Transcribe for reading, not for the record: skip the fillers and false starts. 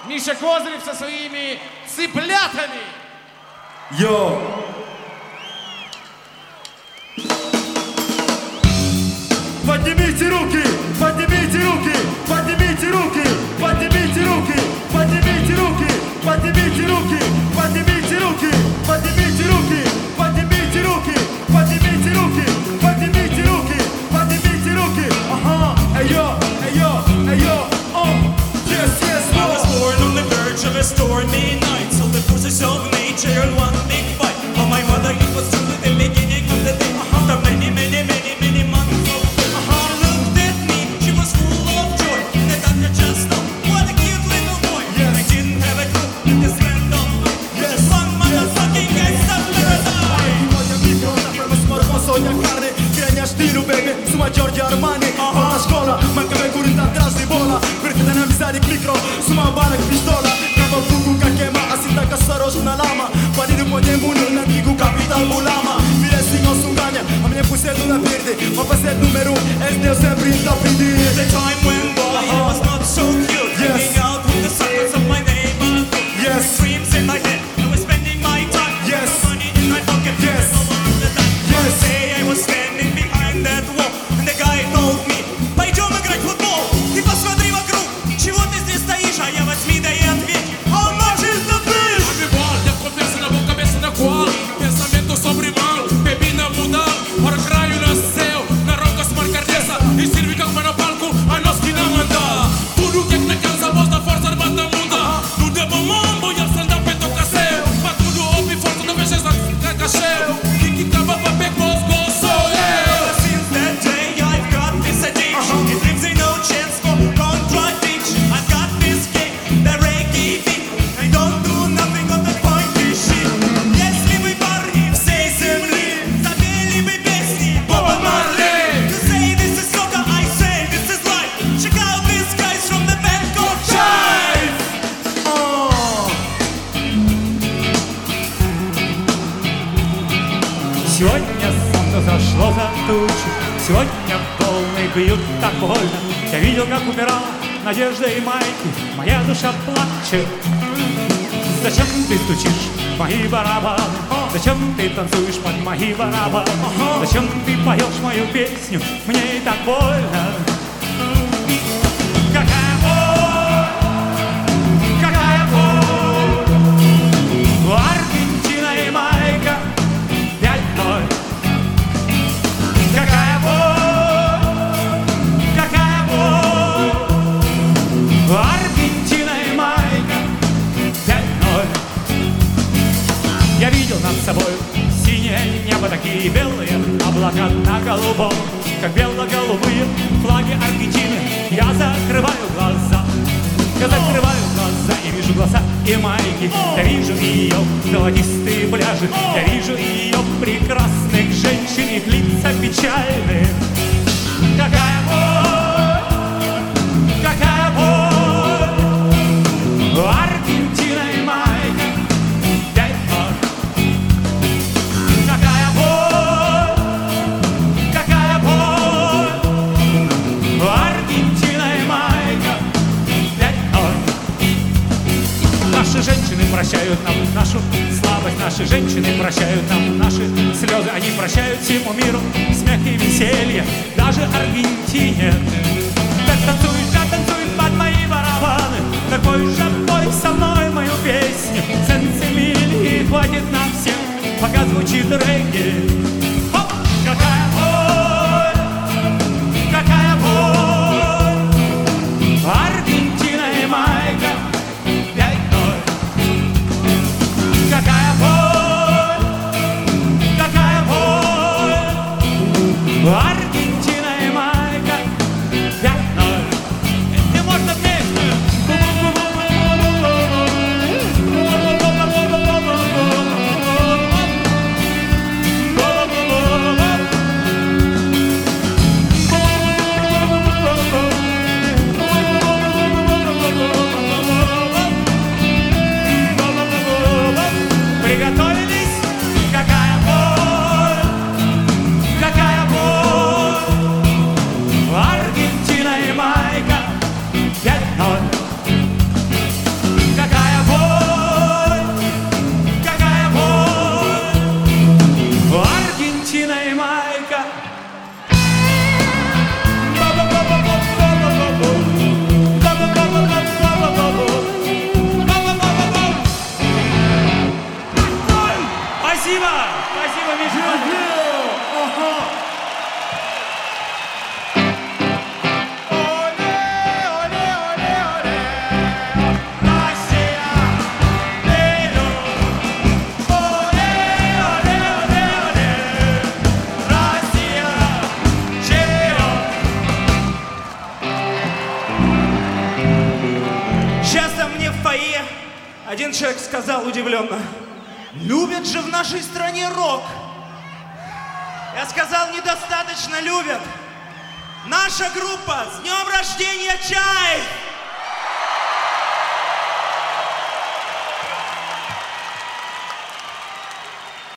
Миша Козырев со своими цыплятами. Йо! Поднимите руки! Поднимите руки! Поднимите руки! Поднимите руки! Поднимите руки! Поднимите руки! Поднимите руки! Поднимите руки! Поднимите руки! Поднимите руки! Поднимите руки! Поднимите руки! Ага! Эй йо! Эй йо! Эй йо! Yes, yes, I was born on the verge of a stormy night, so the forces of nature in one big fight. For my mother, it was true at the beginning of the day. After many, many, many, many months of pain, she looked at me, she was full of joy. The doctor just stopped, what a cute little boy. Yes. I didn't have a clue that this man don't know. Yes. One motherfucking gangster paradise. Voglio micro, come smorfo, sogna carne. Cregna știru, baby, suma Giorgio Armani. La școală, mancă me curând atrás de bola. Prietena na amizade micro, suma bala cu pistola. Trava fugu ca chema, asinta ca saros na lama. Paniru pode mundo na antigo capital Bulama. Vire assim ao sunganya, a minha pusedo na verde. Uma faceta número 1, és Deus sempre está pedindo. The time went by, it was not so cute. Yes. Hanging out with the suckers of my neighborhood. Yes. Dreams in my head, I was spending my time. Yes. Money in my pocket, Yes. all the time. Yes. One day I was standing behind that wall, and the guy told me, пойдем играть в футбол. Ты посмотри вокруг, чего ты здесь стоишь? А я возьми да и ответь, how much is the fish? Bola, deu conversa na boca, cabeça na cola. Pensamento sobre mal, bebi na mudar. Para craio nasceu, na roca se marca dessa. E serve que vai no palco, a nós que não anda. Tudo que é que na casa, voz da força armada muda. No debo mambo e a sanda peito caseu. Pra tudo ouve força, não vejo essa cacheu. E que acaba pra pegar os gols, sou eu. Ever since that day, I've got this addiction. It leaves me no chance for contradiction. I've got this kick, the reggae beat. I don't do nothing on the funky shit. Если вы парни всей земли запели бы песни Боба Марли. You say this is soca, I say this is life. Check out these guys from the band called Jive. Сегодня солнце зашло за тучу, сегодня волны бьют так больно. Я видел, как умирала Надежда и Майки, моя душа плачет. Зачем ты стучишь в мои барабаны? Зачем ты танцуешь под мои барабаны? Зачем ты поешь мою песню? Мне и так больно. Какая боль, какая боль. Аргентина и Майка 5-0. Какая боль, какая боль. Аргентина и Майка 5-0. Я видел над собой синее небо, такие белые облака на голубом, как бело-голубые флаги Аргентины. Я закрываю глаза и вижу глаза и Майки. Я вижу ее золотистые пляжи, я вижу ее прекрасных женщин, их лица печальные. Какая боль, какая боль. Аргентина и Майка 5-0. Какая боль, какая боль. Аргентина и Майка 5-0. Наши женщины прощают нам нашу слабость, наши женщины прощают нам наши слезы, они прощают всему миру смех и веселье, даже Аргентине. Так танцуй под мои барабаны, такой же пой со мной мою песню. Сенсимили, хватит нам всем, пока звучит регги. Хоп! Какая боль, какая боль. Аргентина и Майка 5-0. Какая боль, какая боль. Аргентина и Майка 5-0. Не можно песню. Один человек сказал удивленно: любят же в нашей стране рок. Я сказал, недостаточно любят. Наша группа, с днем рождения, Чайф!